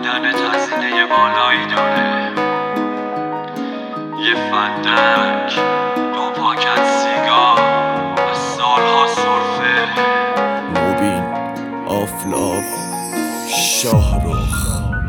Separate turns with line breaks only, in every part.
بودن هزینه بالایی داره. یه فندک، 2 پاکت سیگار و سالها سرفه.
مبین، آفلاق، شاهرخ.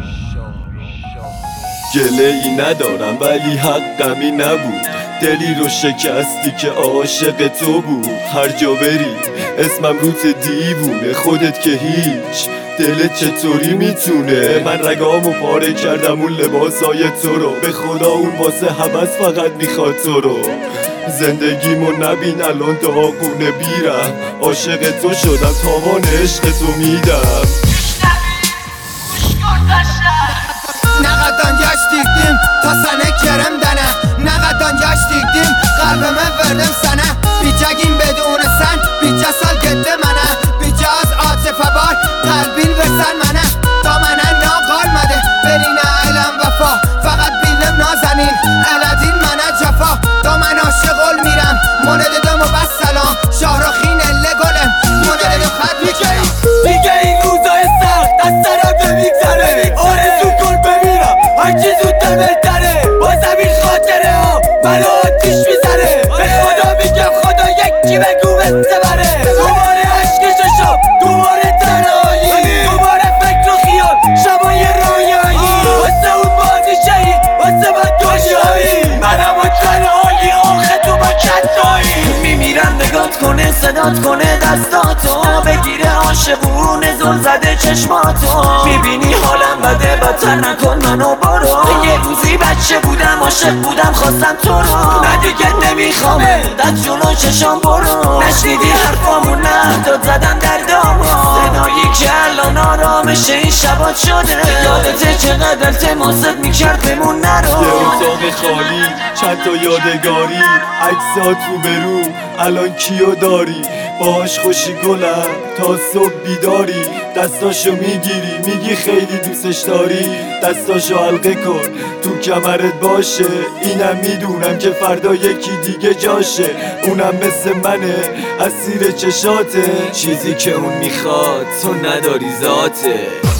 گله ای ندارم ولی حقمی نبود، دلی رو شکستی که عاشق تو بود. هر جا بری اسمم روت دیوونه، خودت که هیچ، دلت چطوری میتونه؟ من رگامو پاره کردم اون لباسای تو رو، به خدا اون واسه هوس فقط میخواد تو رو. زندگیمو نبین الان داغونه بیرم، عاشق تو شدم تاوان عشق تو میدم.
نقدان گشتیدیم تا سنه کرم دنه، نقدان گشتیدیم قلبمه وردم سنه. بیجگیم بدون سن بیجه سال گده منه، بیجه از عاطفه بار قلبین بسن منه. تا منه ناقال مده برینه علم وفا، فقط بیلم نازنین علدین منه جفا. تا من عاشقل میرم مونده دم و بس سلام، شاهرخین اله گلم مونده دم خط میکنم.
دیگه این روزای سخت از سرم نمیگذره، آرزو کن بمیرم هرچی زودتر بهتره. بازم این خاطره ها منو آتیش میزنه، به خدا میگم خدا یکی بگو بسته. دوباره عشقشو شب، دوباره تنهایی، دوباره فکر و خیال شبای رویایی. واسه اون بازی شهید، واسه من دنیایی، منم و تنهایی آخه تو با کتایی. میمیرم نگات کنه صدات کنه دستاتو، بگیره عاشقونه زل زده چشماتو. میبینی حالم بده بدتر نکن منو برو، یه روزی بچه بودم عاشق بودم خواستم تو رو. نه دیگه نمیخوامه دست جلو چشام برو، نشنیدی حرفامون نه داد زدم در دامو. صدایی که الان آرامشه این شبات شده، یادته چقدر التماست میکرد بمون نرو.
یه اتاق خالی چند تا یادگاری، عکسات رو برو الان کیو داری؟ باهاش خوشی گلم تا صبح بیداری، دستاشو میگیری میگی خیلی دوستش داری. دستاشو حلقه کن تو کمرت باشه، اینم میدونم که فردا یکی دیگه جاشه. اونم مثل منه اسیر چشاته، چیزی که اون میخواد تو نداری ذاته.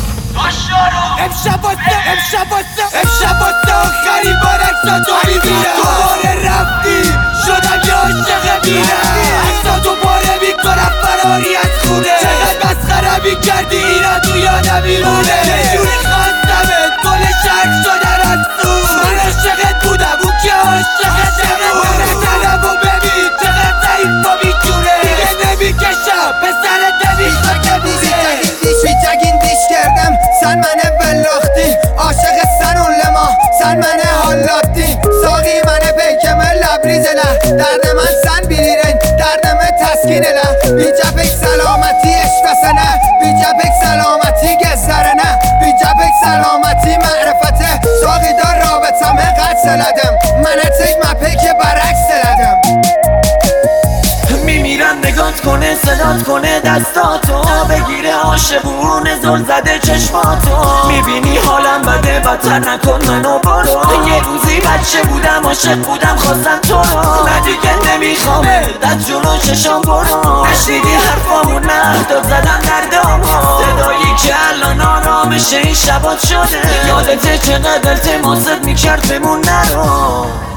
امشب واسه آخرین بار عکساتو میبینم. دوباره رفتی شدم یه عاشق بیرم، عکساتو پاره میکنم فراری از خونه. چقدر مسخره میکردی اینا تو یادم میمونه، یه جوری خواستمت گل شرک شدن از تو. من عاشقت بودم اون که عاشقت نبود. تنمو ببین چقدر ضعیف و میجونه، دیگه نمیکشم به سرت نمیخوا که بوده.
بیجگین دیش کردم سن منه بلاختی، عاشق سن اون لما سن منه حالاتی. ساقی منه پیکمه لبریز له، درد من سن بیلیرین دردم تسکین له. بیجا بک سلامتی اشفسنه، بیجا بک سلامتی گذره نه، بیجا بک سلامتی معرفته. ساقی دار رابطمه قد سلدم، منه تک مپه که برعکس سلدم.
میمیرم نگات کنه صدات کنه دستاتو، بگیره عاشقونه زل زده چشماتو. میبینی حالم بده بدتر نکن منو برو، یه روزی بچه بودم عاشق بودم خواستم تو رو. نه دیگه نمیخوامه دست جلو چشام برو، نشنیدی حرفامون نه داد زدم در دامو. صدایی که الان آرامشه این شبات شده، یادته چقدر التماست میکرد بمون نرو.